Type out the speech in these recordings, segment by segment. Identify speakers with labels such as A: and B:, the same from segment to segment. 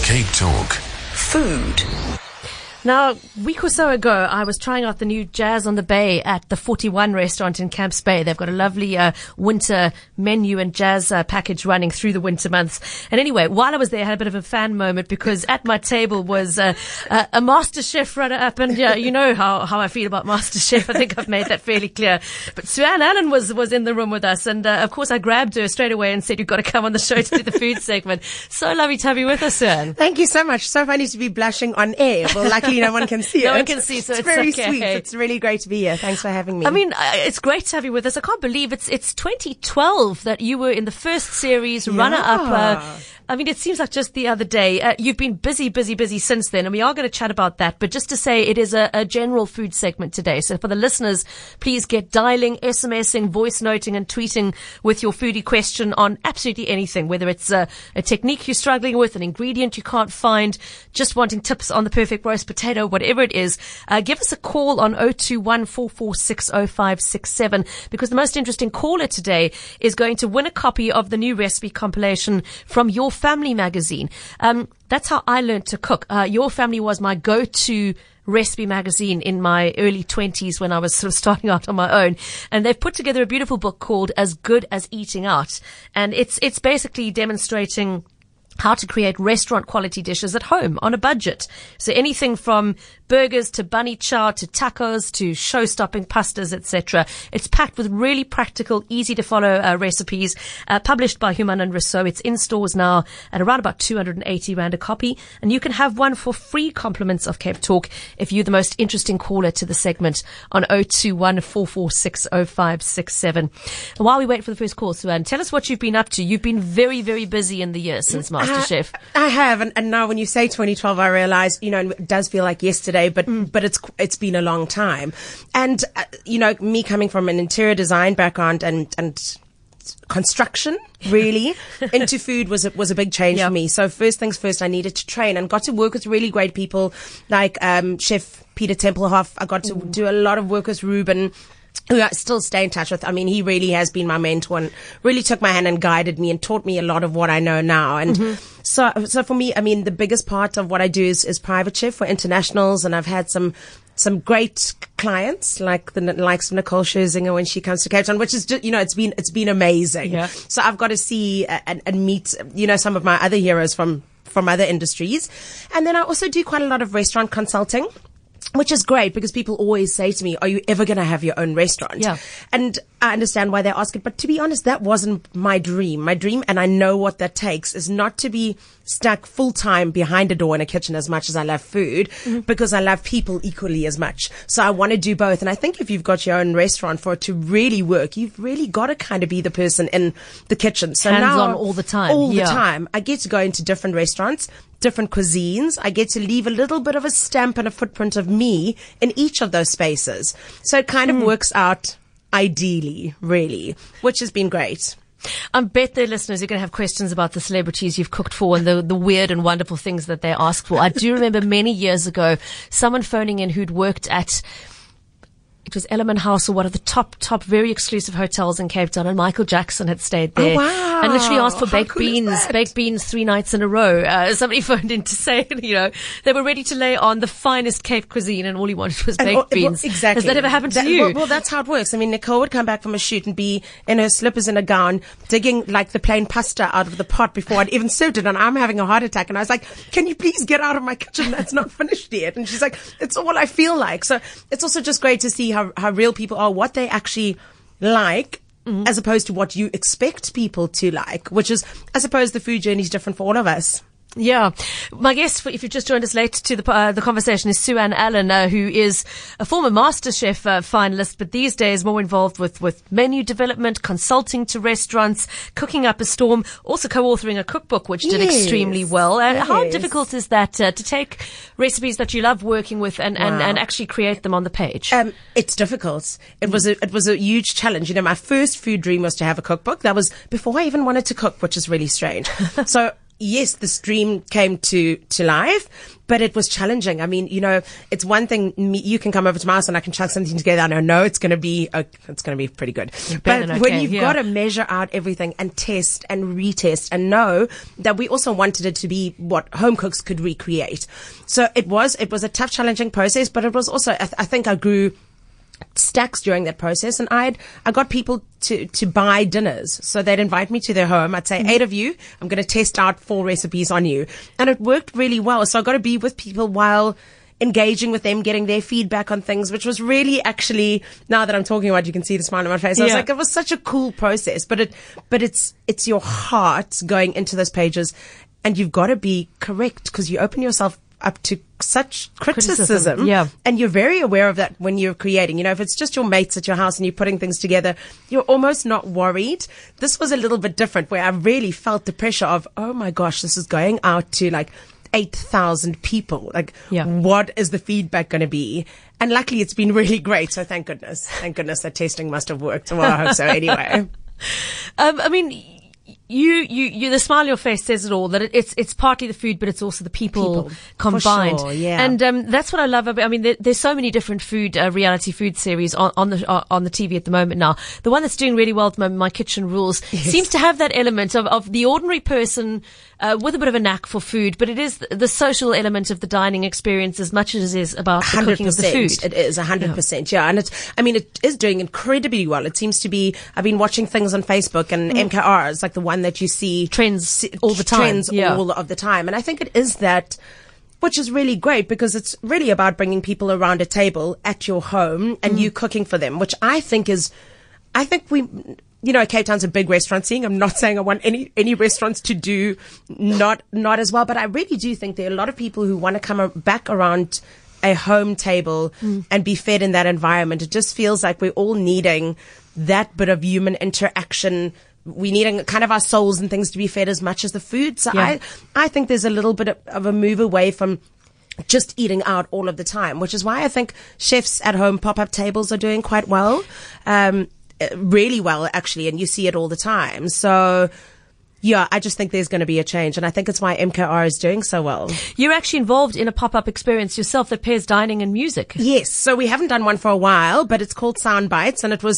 A: Cape Talk.
B: Food.
C: Now, a week or so ago, I was trying out the new Jazz on the Bay at the 41 restaurant in Camps Bay. They've got a lovely winter menu and jazz package running through the winter months. And anyway, while I was there, I had a bit of a fan moment because at my table was a MasterChef runner-up. And you know how I feel about MasterChef. I think I've made that fairly clear. But Sue-Ann Allen was in the room with us. And of course, I grabbed her straight away and said, you've got to come on the show to do the food segment. So lovely to have you with us, Sue-Ann.
D: Thank you so much. So funny to be blushing on air. Well, luckily no one can see it.
C: No one can see, so it's
D: very
C: okay.
D: sweet. It's really great to be here. Thanks for having me.
C: I mean, it's great to have you with us. I can't believe it's 2012 that you were in the first series runner-up. I mean, it seems like just the other day. You've been busy since then, and we are going to chat about that. But just to say, it is a general food segment today. So for the listeners, please get dialing, SMSing, voice noting, and tweeting with your foodie question on absolutely anything, whether it's a technique you're struggling with, an ingredient you can't find, just wanting tips on the perfect roast potato, whatever it is. Give us a call on 021 446 0567, because the most interesting caller today is going to win a copy of the new recipe compilation from Your Family magazine. That's how I learned to cook. Your Family was my go-to recipe magazine in my early 20s when I was sort of starting out on my own. And they've put together a beautiful book called As Good as Eating Out. And it's basically demonstrating how to create restaurant quality dishes at home on a budget. So anything from burgers to bunny chow to tacos to show-stopping pastas, etc. It's packed with really practical, easy-to-follow recipes, published by Human and Rousseau. It's in stores now at around about 280 Rand a copy, and you can have one for free compliments of Cape Talk if you're the most interesting caller to the segment on 021 446 0567. And while we wait for the first call, Sue-Ann, tell us what you've been up to. You've been very, very busy in the year since MasterChef.
D: I have, and now when you say 2012, I realize, it does feel like yesterday, but it's been a long time. And, me coming from an interior design background and construction, really, into food was a big change for me. So first things first, I needed to train and got to work with really great people like Chef Peter Tempelhoff. I got to do a lot of work with Ruben, who I still stay in touch with. I mean, he really has been my mentor and really took my hand and guided me and taught me a lot of what I know now. And so for me, I mean, the biggest part of what I do is private chef for internationals. And I've had some great clients like the likes of Nicole Scherzinger when she comes to Cape Town, which is just, it's been amazing. Yeah. So I've got to see and meet, some of my other heroes from other industries. And then I also do quite a lot of restaurant consulting, which is great because people always say to me, are you ever going to have your own restaurant? Yeah. And I understand why they ask it. But to be honest, that wasn't my dream. My dream, and I know what that takes, is not to be stuck full time behind a door in a kitchen as much as I love food, because I love people equally as much. So I want to do both. And I think if you've got your own restaurant, for it to really work, you've really got to kind of be the person in the kitchen. So
C: hands on all the time.
D: All the time. I get to go into different restaurants, different cuisines. I get to leave a little bit of a stamp and a footprint of me in each of those spaces. So it kind of works out ideally, really, which has been great.
C: I bet the listeners are going to have questions about the celebrities you've cooked for and the weird and wonderful things that they ask for. I do remember many years ago someone phoning in who'd worked at, it was Ellerman House, or one of the top very exclusive hotels in Cape Town, and Michael Jackson had stayed there.
D: Oh, wow.
C: And literally asked for baked beans 3 nights in a row. Somebody phoned in to say, they were ready to lay on the finest Cape cuisine and all he wanted was baked beans.
D: Well, exactly.
C: Has that ever happened to you?
D: Well, that's how it works. I mean, Nicole would come back from a shoot and be in her slippers and a gown, digging like the plain pasta out of the pot before I'd even served it, and I'm having a heart attack. And I was like, can you please get out of my kitchen? That's not finished yet. And she's like, it's all I feel like. So it's also just great to see how real people are, what they actually like, as opposed to what you expect people to like, which is, I suppose, the food journey is different for all of us.
C: Yeah. My guest, if you've just joined us late to the conversation, is Sue-Ann Allen, who is a former MasterChef finalist, but these days more involved with menu development, consulting to restaurants, cooking up a storm, also co-authoring a cookbook, which did extremely well. How difficult is that to take recipes that you love working with and actually create them on the page?
D: It's difficult. It was a huge challenge. My first food dream was to have a cookbook. That was before I even wanted to cook, which is really strange. So yes, this dream came to life, but it was challenging. I mean, it's one thing, you can come over to my house and I can chuck something together and I know it's going to be pretty good. But when you've got to measure out everything and test and retest and know that we also wanted it to be what home cooks could recreate. So it was a tough, challenging process, but it was also, I think I grew stacks during that process, and I got people to buy dinners. So they'd invite me to their home. I'd say, 8 of you, I'm going to test out 4 recipes on you. And it worked really well. So I got to be with people while engaging with them, getting their feedback on things, which was really actually, now that I'm talking about, you can see the smile on my face. I was like, it was such a cool process, but it's your heart going into those pages, and you've got to be correct because you open yourself up to such criticism.
C: Yeah.
D: And you're very aware of that when you're creating. If it's just your mates at your house and you're putting things together, you're almost not worried. This was a little bit different, where I really felt the pressure of, oh my gosh, this is going out to like 8,000 people. What is the feedback going to be? And luckily it's been really great. So thank goodness that testing must have worked. Well, I hope so anyway.
C: I mean, you, the smile on your face says it all, that it's partly the food, but it's also the people combined.
D: For sure, yeah.
C: And, that's what I love about, I mean, there's so many different reality food series on the TV at the moment now. The one that's doing really well at the moment, My Kitchen Rules, seems to have that element of the ordinary person, with a bit of a knack for food, but it is the social element of the dining experience as much as it is about the cooking of the food.
D: It is 100%. Yeah. And it is doing incredibly well. It seems to be, I've been watching things on Facebook and MKR is like the one that you see
C: trends all the time.
D: All of the time. And I think it is that, which is really great because it's really about bringing people around a table at your home and you cooking for them, which I think we, Cape Town's a big restaurant scene. I'm not saying I want any restaurants to do not as well, but I really do think there are a lot of people who want to come back around a home table and be fed in that environment. It just feels like we're all needing that bit of human interaction. We needing kind of our souls and things to be fed as much as the food. So I think there's a little bit of a move away from just eating out all of the time, which is why I think chefs at home pop-up tables are doing quite well. Really well, actually, and you see it all the time. So, yeah, I just think there's going to be a change, and I think it's why MKR is doing so well.
C: You're actually involved in a pop-up experience yourself that pairs dining and music.
D: Yes, so we haven't done one for a while, but it's called Sound Bites, and it was...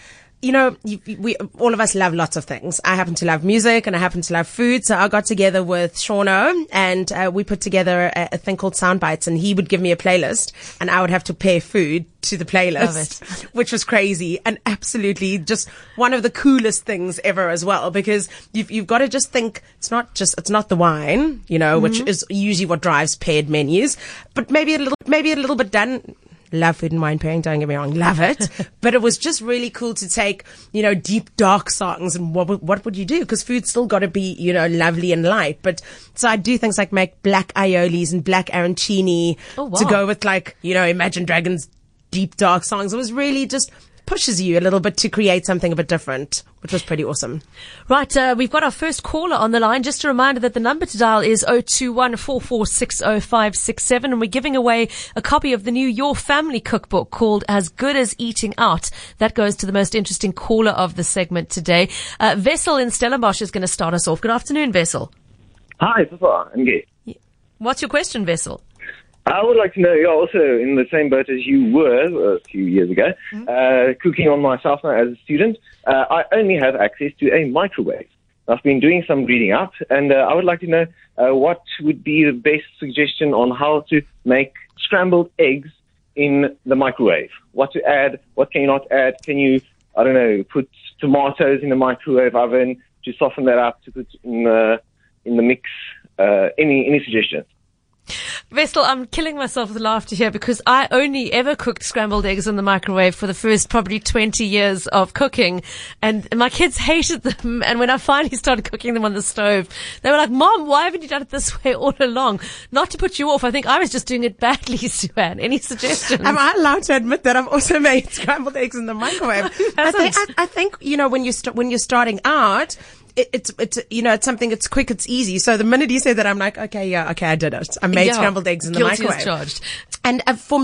D: we all of us love lots of things. I happen to love music and I happen to love food. So I got together with Shauno and we put together a thing called Sound Bites, and he would give me a playlist and I would have to pair food to the playlist, which was crazy and absolutely just one of the coolest things ever as well, because you've got to just think it's not the wine, which is usually what drives paired menus, but maybe a little bit done. Love food and wine pairing, don't get me wrong, love it. But it was just really cool to take, deep, dark songs and what would you do? Because food's still got to be, lovely and light. But so I do things like make black aiolis and black arancini to go with Imagine Dragons deep, dark songs. It was really just pushes you a little bit to create something a bit different, which was pretty awesome.
C: Right, we've got our first caller on the line. Just a reminder that the number to dial is 021-4460-567, and we're giving away a copy of the new Your Family cookbook called As Good as Eating Out. That goes to the most interesting caller of the segment today. Wessel in Stellenbosch is going to start us off. Good afternoon, Wessel.
A: Hi, Papa. I'm gay.
C: What's your question, Wessel?
A: I would like to know, you're also in the same boat as you were a few years ago, cooking on myself now as a student. I only have access to a microwave. I've been doing some reading up, and I would like to know what would be the best suggestion on how to make scrambled eggs in the microwave. What to add, what can you not add? Can you, put tomatoes in the microwave oven to soften that up, to put in the mix? Any suggestions?
C: Wessel, I'm killing myself with laughter here because I only ever cooked scrambled eggs in the microwave for the first probably 20 years of cooking, and my kids hated them. And when I finally started cooking them on the stove, they were like, Mom, why haven't you done it this way all along? Not to put you off, I think I was just doing it badly, Suanne. Any suggestions?
D: Am I allowed to admit that I've also made scrambled eggs in the microwave? I think when you're starting out, it's something, it's quick, it's easy. So the minute you say that, I'm like, okay, I did it. I made scrambled eggs in the microwave.
C: Guilty as charged.
D: And my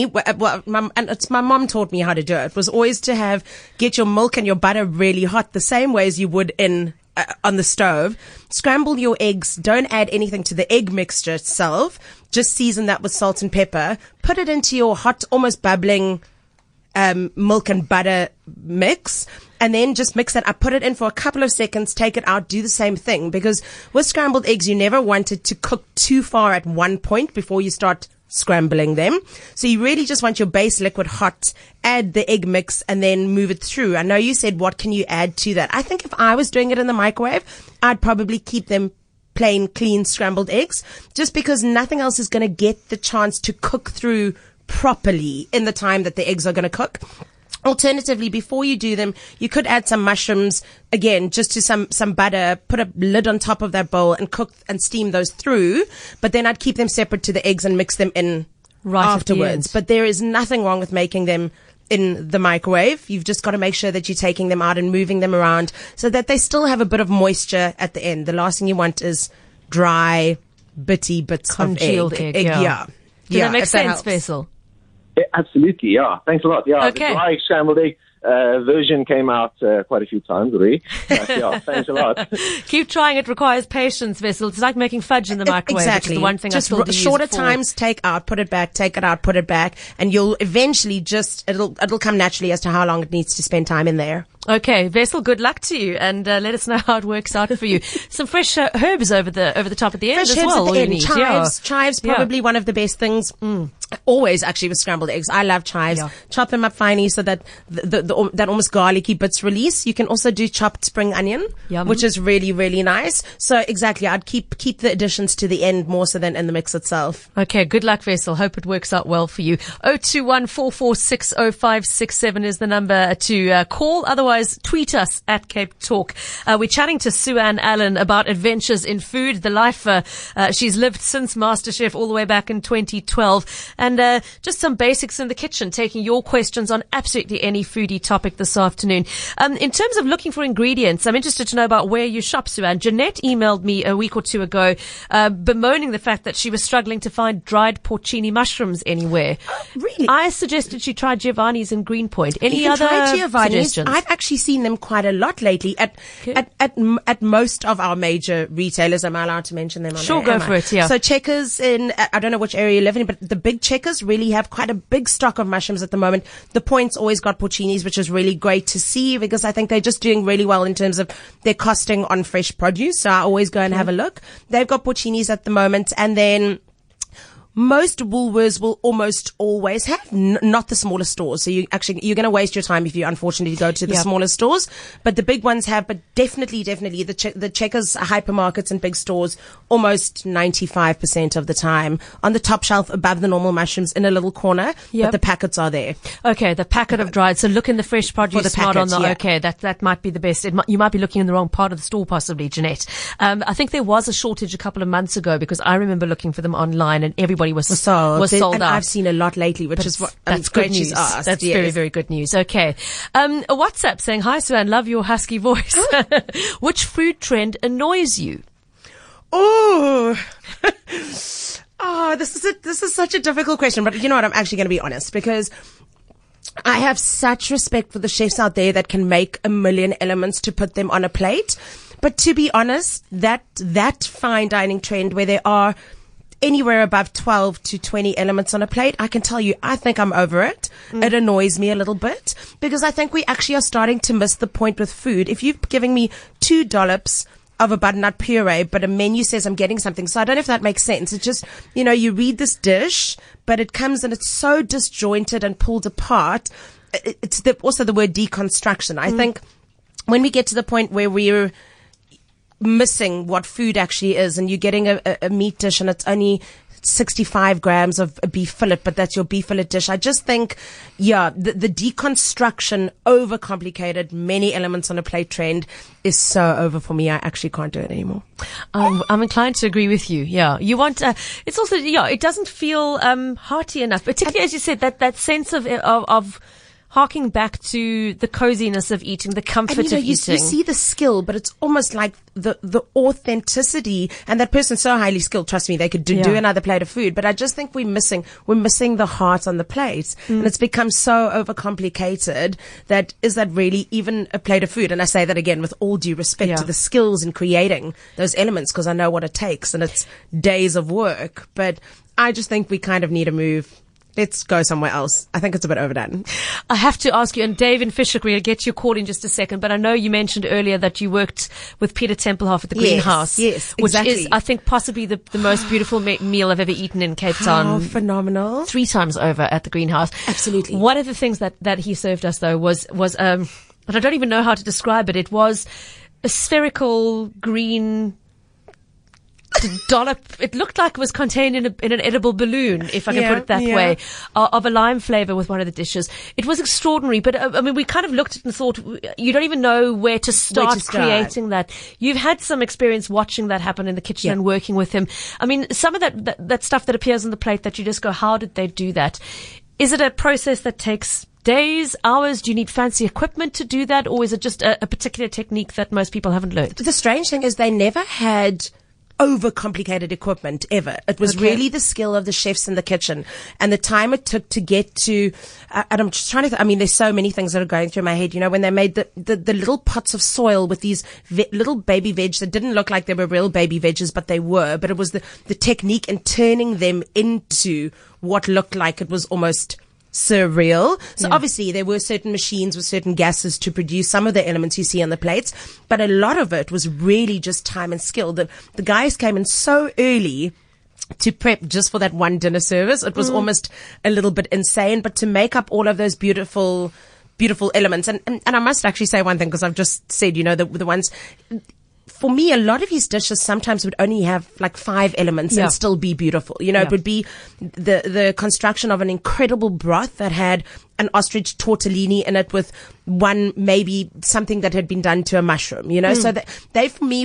D: mom taught me how to do it. Was always to get your milk and your butter really hot, the same way as you would in on the stove. Scramble your eggs. Don't add anything to the egg mixture itself. Just season that with salt and pepper. Put it into your hot, almost bubbling milk and butter mix, and then just mix it up. Put it in for a couple of seconds, take it out, do the same thing, because with scrambled eggs, you never want it to cook too far at one point before you start scrambling them. So you really just want your base liquid hot, add the egg mix, and then move it through. I know you said, what can you add to that? I think if I was doing it in the microwave, I'd probably keep them plain, clean scrambled eggs, just because nothing else is going to get the chance to cook through properly in the time that the eggs are going to cook. Alternatively, before you do them, you could add some mushrooms, again, just to some butter, put a lid on top of that bowl and cook and steam those through. But then I'd keep them separate to the eggs and mix them in afterwards. But there is nothing wrong with making them in the microwave. You've just got to make sure that you're taking them out and moving them around so that they still have a bit of moisture at the end. The last thing you want is dry, bitty bits
C: congealed
D: of egg.
C: Yeah. Does that make sense, Wessel?
A: Yeah, absolutely, yeah. Thanks a lot. Yeah,
C: okay.
A: The dry scrambled egg version came out quite a few times already. Yeah, thanks a lot.
C: Keep trying. It requires patience, Wessel. It's like making fudge in the microwave.
D: Exactly.
C: Which is the one thing
D: just
C: I still do
D: shorter
C: use
D: times, take out, put it back, take it out, put it back, and you'll eventually it'll come naturally as to how long it needs to spend time in there.
C: Okay, Wessel, good luck to you, and let us know how it works out for you. Some fresh herbs over the top at the end
D: Fresh
C: as
D: herbs
C: well.
D: at the end.
C: Need.
D: Chives, probably one of the best things. Always, actually, with scrambled eggs. I love chives.
C: Yeah.
D: Chop them up finely so that that almost garlicky bits release. You can also do chopped spring onion, which is really, really nice. So exactly, I'd keep the additions to the end more so than in the mix itself.
C: Okay, good luck, Wessel. Hope it works out well for you. 021-446-0567 is the number to call. Otherwise, tweet us at Cape Talk. We're chatting to Sue-Ann Allen about adventures in food, the life she's lived since MasterChef all the way back in 2012. And just some basics in the kitchen, taking your questions on absolutely any foodie topic this afternoon. In terms of looking for ingredients, I'm interested to know about where you shop, Sue-Ann. Jeanette emailed me a week or two ago bemoaning the fact that she was struggling to find dried porcini mushrooms anywhere.
D: Really?
C: I suggested she try Giovanni's in Greenpoint. Any other suggestions?
D: I've actually seen them quite a lot lately at most of our major retailers. Am I allowed to mention them on
C: Sure,
D: air?
C: go for it, yeah.
D: So Checkers I don't know which area you live in, but the big Checkers really have quite a big stock of mushrooms at the moment. The Point's always got porcinis, which is really great to see because I think they're just doing really well in terms of their costing on fresh produce. So I always go and have a look. They've got porcinis at the moment, and then most Woolworths will almost always have, not the smaller stores. So you're going to waste your time if you unfortunately go to the smaller stores. But the big ones have, but definitely the Checkers hypermarkets and big stores, almost 95% of the time on the top shelf above the normal mushrooms in a little corner. But the packets are there.
C: Okay, the packet of dried. So look in the fresh produce
D: packet,
C: spot on the, okay, that might be the best. You might be looking in the wrong part of the store possibly, Jeanette. I think there was a shortage a couple of months ago because I remember looking for them online and everybody was sold
D: and
C: out.
D: I've seen a lot lately, which is what
C: that's good news. That's very, very good news. Okay. A WhatsApp saying, hi, Sue-Ann, love your husky voice. Which food trend annoys you?
D: Oh, this is such a difficult question, but you know what? I'm actually going to be honest because I have such respect for the chefs out there that can make a million elements to put them on a plate. But to be honest, that fine dining trend where there are anywhere above 12 to 20 elements on a plate, I can tell you, I think I'm over it. It annoys me a little bit because I think we actually are starting to miss the point with food. If you're giving me 2 dollops of a butternut puree, but a menu says I'm getting something. So I don't know if that makes sense. It's just, you read this dish, but it comes and it's so disjointed and pulled apart. It's also the word deconstruction. I think when we get to the point where we're missing what food actually is and you're getting a meat dish and it's only 65 grams of a beef fillet, but that's your beef fillet dish. I just think, the deconstruction, overcomplicated, many elements on a plate trend is so over for me. I actually can't do it anymore.
C: I'm inclined to agree with you. Yeah. You want, it's also, it doesn't feel, hearty enough, particularly as you said, that sense of harking back to the coziness of eating, the comfort
D: And,
C: of
D: you
C: eating.
D: see the skill, but it's almost like the authenticity. And that person's so highly skilled. Trust me, they could do another plate of food. But I just think we're missing the heart on the plate, and it's become so overcomplicated that is that really even a plate of food? And I say that again with all due respect to the skills in creating those elements, because I know what it takes, and it's days of work. But I just think we kind of need to move. Let's go somewhere else. I think it's a bit overdone.
C: I have to ask you, and Dave in Fisher, we'll get your call in just a second, but I know you mentioned earlier that you worked with Peter Tempelhoff at the Greenhouse.
D: Yes,
C: which
D: exactly.
C: is, I think, possibly the most beautiful meal I've ever eaten in Cape Town.
D: Oh, phenomenal.
C: 3 times over at the Greenhouse.
D: Absolutely.
C: One of the things that he served us, though, was and I don't even know how to describe it. It was a spherical green dollop. It looked like it was contained in an edible balloon, if I can put it that way, of a lime flavor with one of the dishes. It was extraordinary, but I mean, we kind of looked at it and thought, you don't even know where to start creating that. You've had some experience watching that happen in the kitchen and working with him. I mean, some of that stuff that appears on the plate that you just go, how did they do that? Is it a process that takes days, hours? Do you need fancy equipment to do that? Or is it just a particular technique that most people haven't learned?
D: The strange thing is they never had overcomplicated equipment ever. It was really the skill of the chefs in the kitchen and the time it took to get to, and I'm just trying to, I mean, there's so many things that are going through my head, you know, when they made the little pots of soil with these little baby veg that didn't look like they were real baby veggies, but they were, but it was the technique in turning them into what looked like it was almost surreal. So obviously there were certain machines with certain gases to produce some of the elements you see on the plates, but a lot of it was really just time and skill. The guys came in so early to prep just for that one dinner service. It was almost a little bit insane, but to make up all of those beautiful elements. And I must actually say one thing, because I've just said, you know, the ones, for me, a lot of his dishes sometimes would only have like 5 elements and still be beautiful. You know, it would be the construction of an incredible broth that had an ostrich tortellini in it with one, maybe something that had been done to a mushroom, you know, so that they for me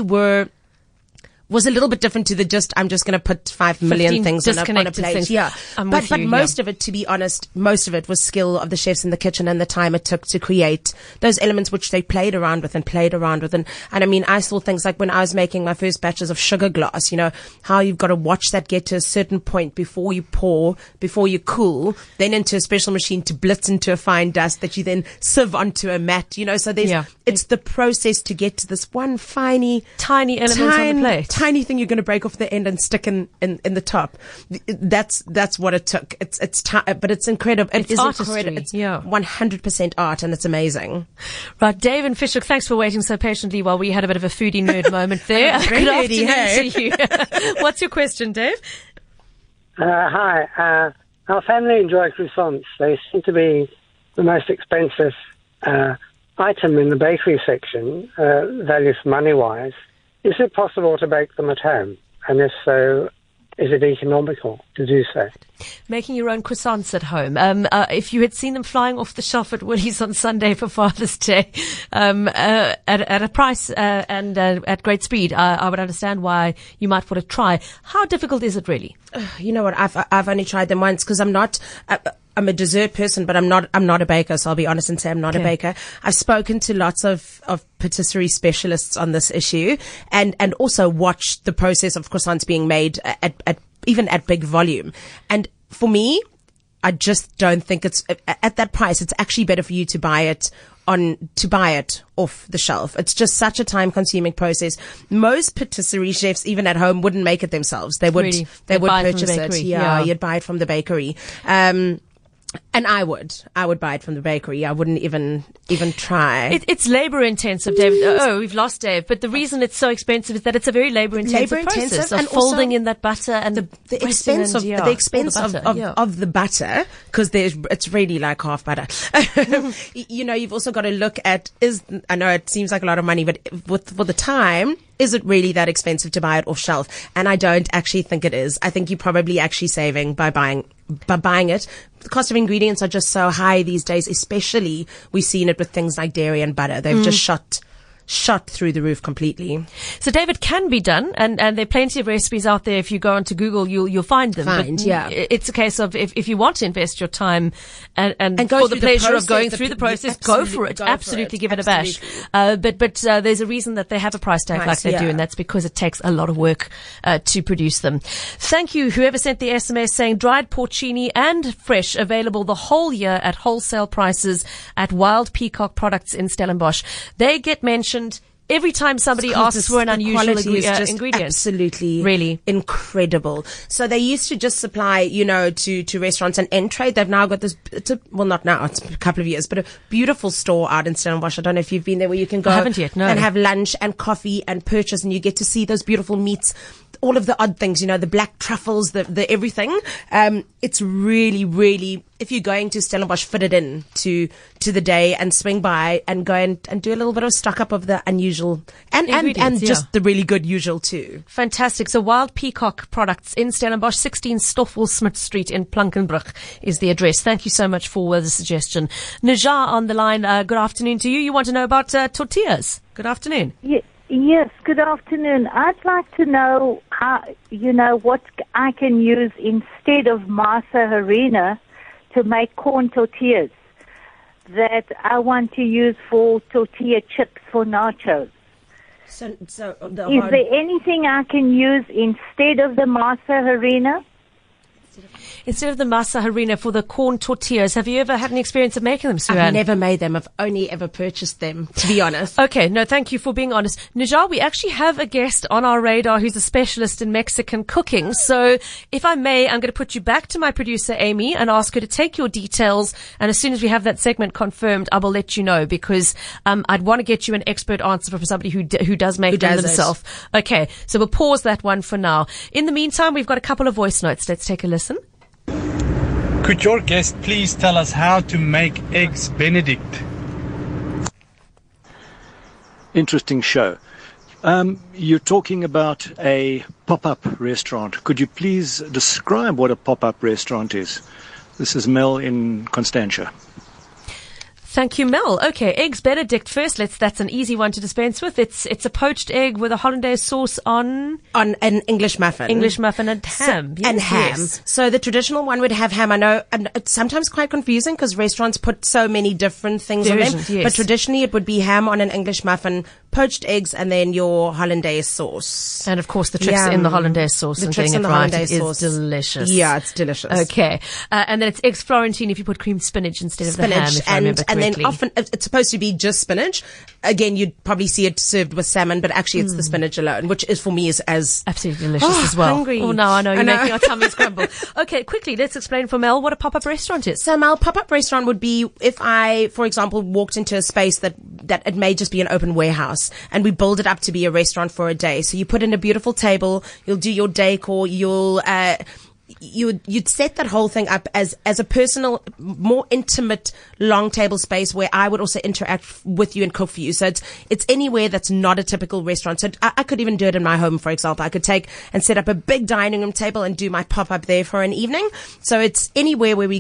D: was a little bit different to the I'm just going to put 5 million things on a plate.
C: Things.
D: Yeah. But
C: you,
D: most of it, to be honest, most of it was skill of the chefs in the kitchen and the time it took to create those elements which they played around with. And I mean, I saw things like when I was making my first batches of sugar glass, you know, how you've got to watch that get to a certain point before you pour, before you cool, then into a special machine to blitz into a fine dust that you then sieve onto a mat, you know, so it's the process to get to this one tiny
C: element on the plate.
D: Tiny thing you're going to break off the end and stick in the top. That's what it took. But it's incredible. It's
C: artistry.
D: Incredible. It's 100% art, and it's amazing.
C: Right, Dave and Fisher, thanks for waiting so patiently while we had a bit of a foodie nerd moment there. Good afternoon to you. What's your question, Dave?
B: Hi. Our family enjoy croissants. They seem to be the most expensive item in the bakery section, value for money-wise. Is it possible to bake them at home? And if so, is it economical to do so?
C: Making your own croissants at home. If you had seen them flying off the shelf at Woolies on Sunday for Father's Day, at a price, and at great speed, I would understand why you might want to try. How difficult is it really?
D: You know what? I've only tried them once because I'm not, I'm a dessert person, but I'm not a baker. So I'll be honest and say I'm not a baker. I've spoken to lots of patisserie specialists on this issue and also watched the process of croissants being made at even at big volume. And for me, I just don't think it's at that price. It's actually better for you to buy it off the shelf. It's just such a time consuming process. Most patisserie chefs, even at home, wouldn't make it themselves. They would purchase it. Yeah, you'd buy it from the bakery. And I would buy it from the bakery. I wouldn't even try.
C: It's labor intensive, David. Oh, we've lost Dave. But the reason it's so expensive is that it's a very labor intensive process of folding in that butter and
D: the expense of the butter, because it's really like half butter. You know, you've also got to look at I know it seems like a lot of money, but for the time, is it really that expensive to buy it off shelf? And I don't actually think it is. I think you're probably actually saving by buying it. The cost of ingredients are just so high these days, especially we've seen it with things like dairy and butter. They've just shot shot through the roof completely.
C: So, David, can be done, and there are plenty of recipes out there. If you go onto Google, you'll find them. It's a case of if you want to invest your time and
D: go
C: for the
D: through
C: pleasure of going through the process, go for it. Absolutely give it a bash. But there's a reason that they have a price tag like they do, and that's because it takes a lot of work to produce them. Thank you, whoever sent the SMS saying dried porcini and fresh available the whole year at wholesale prices at Wild Peacock Products in Stellenbosch. They get mentioned every time somebody asks for an unusual ingredient.
D: Absolutely.
C: Really.
D: Incredible. So they used to just supply, to restaurants and end trade. They've now got this, not now, it's a couple of years, but a beautiful store out in Stellenbosch. I don't know if you've been there, where you can go.
C: I haven't yet, no.
D: And have lunch and coffee and purchase, and you get to see those beautiful meats, all of the odd things, the black truffles, the everything. It's really, really, if you're going to Stellenbosch, fit it in to the day and swing by and go and do a little bit of stock up of the unusual and just the really good usual too.
C: Fantastic. So Wild Peacock Products in Stellenbosch, 16 Stoffel Smith Street in Plankenbrug is the address. Thank you so much for the suggestion. Najar on the line. Good afternoon to you. You want to know about tortillas. Good afternoon.
E: Yes, good afternoon. I'd like to know how, what I can use instead of masa harina to make corn tortillas that I want to use for tortilla chips for nachos. Is there anything I can use instead of the masa harina?
C: Instead of the masa harina for the corn tortillas, have you ever had an experience of making them, Suan?
D: I've never made them. I've only ever purchased them, to be honest.
C: Okay, no, thank you for being honest. Najar, we actually have a guest on our radar who's a specialist in Mexican cooking. So if I may, I'm going to put you back to my producer, Amy, and ask her to take your details. And as soon as we have that segment confirmed, I will let you know, because I'd want to get you an expert answer from somebody who does make them themselves. Okay, so we'll pause that one for now. In the meantime, we've got a couple of voice notes. Let's take a listen.
F: Could your guest please tell us how to make eggs Benedict?
G: Interesting show. You're talking about a pop-up restaurant. Could you please describe what a pop-up restaurant is? This is Mel in Constantia.
C: Thank you, Mel. Okay, eggs Benedict first. That's an easy one to dispense with. It's a poached egg with a hollandaise sauce on
D: an English muffin.
C: English muffin and ham.
D: And ham. Yes. So the traditional one would have ham. I know, and it's sometimes quite confusing because restaurants put so many different things on them. Yes. But traditionally it would be ham on an English muffin, poached eggs, and then your hollandaise sauce.
C: And of course the tricks in the hollandaise sauce and getting it right is delicious.
D: Yeah, it's delicious.
C: Okay. And then it's eggs Florentine if you put creamed spinach instead of the ham, if I remember correctly.
D: And then often it's supposed to be just spinach. Again, you'd probably see it served with salmon, but actually it's the spinach alone, which is for me is as
C: absolutely delicious as well.
D: Hungry.
C: Oh, now I know you're making our tummies crumble. Okay, quickly, let's explain for Mel what a pop-up restaurant is.
D: So Mel, pop-up restaurant would be if I, for example, walked into a space that it may just be an open warehouse and we build it up to be a restaurant for a day. So you put in a beautiful table, you'll do your decor, you'd set that whole thing up as a personal, more intimate, long table space where I would also interact with you and cook for you. So it's anywhere that's not a typical restaurant. So I could even do it in my home, for example. I could take and set up a big dining room table and do my pop-up there for an evening. So it's anywhere where we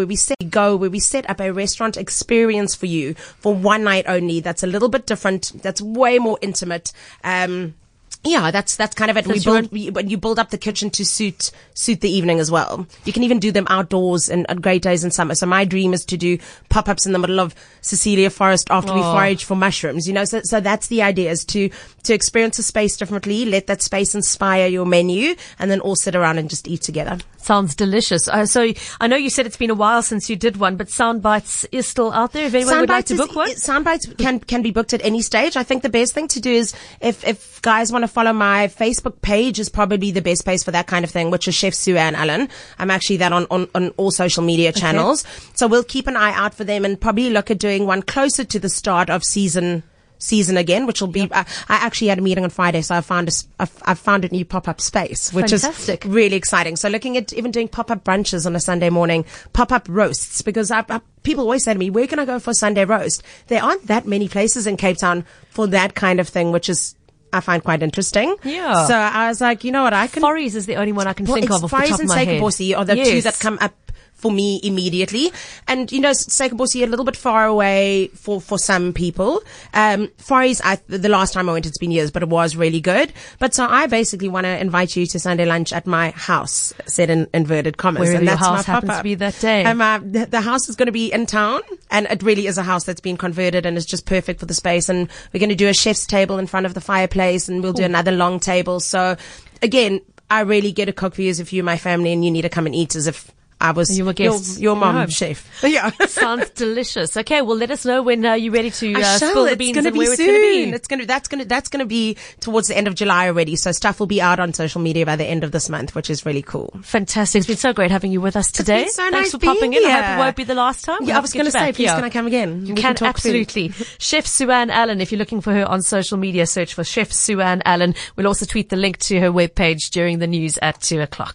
D: set up a restaurant experience for you for one night only. That's a little bit different. That's way more intimate. Yeah, that's kind of it. When you build up the kitchen to suit the evening as well. You can even do them outdoors and on great days in summer. So my dream is to do pop-ups in the middle of Cecilia Forest after we forage for mushrooms. So that's the idea, is to experience a space differently, let that space inspire your menu, and then all sit around and just eat together.
C: Sounds delicious. So I know you said it's been a while since you did one, but Soundbites is still out there if anyone would like to book one?
D: Soundbites can be booked at any stage. I think the best thing to do is if guys want to follow my Facebook page, is probably the best place for that kind of thing, which is Chef Suan Allen. I'm actually that on all social media channels. Okay. So we'll keep an eye out for them and probably look at doing one closer to the start of season again, which will be, I actually had a meeting on Friday, so I found a new pop-up space, which
C: Fantastic.
D: Is really exciting. So looking at even doing pop-up brunches on a Sunday morning, pop-up roasts, because people always say to me, where can I go for a Sunday roast? There aren't that many places in Cape Town for that kind of thing, which is, I find quite interesting.
C: Yeah.
D: So I was like, you know what,
C: Forries is the only one I can think of off the top of my head.
D: Forries and Steak are the two that come up for me immediately. And, you know, Stellenbosch a little bit far away for some people. Far East, the last time I went, it's been years, but it was really good. But so I basically want to invite you to Sunday lunch at my house, said in inverted commas.
C: Wherever
D: and
C: your
D: that's
C: house
D: my
C: happens
D: pop-up.
C: to be that day.
D: The house is going to be in town, and it really is a house that's been converted and is just perfect for the space. And we're going to do a chef's table in front of the fireplace, and we'll do another long table. So again, I really get to cook for you as if you're my family and you need to come and eat as if I was
C: You were guests
D: your mom,
C: home.
D: chef. Yeah.
C: Sounds delicious. Okay, well, let us know when you're ready to
D: I shall.
C: spill the
D: It's
C: beans
D: gonna
C: and
D: be
C: where
D: soon.
C: it's going to be.
D: That's gonna be towards the end of July already. So stuff will be out on social media by the end of this month, which is really cool.
C: Fantastic. It's been so great having you with us today.
D: been so
C: Thanks
D: nice
C: for popping
D: being
C: in. I hope
D: here.
C: it won't be the last time. We'll
D: Yeah, I
C: have
D: was
C: to
D: going
C: get
D: to
C: you
D: say,
C: back.
D: please
C: Yeah.
D: can I come again?
C: You
D: We
C: can
D: talk food.
C: absolutely. Chef Sue-Ann Allen, if you're looking for her on social media, search for Chef Sue-Ann Allen. We'll also tweet the link to her webpage during the news at 2:00.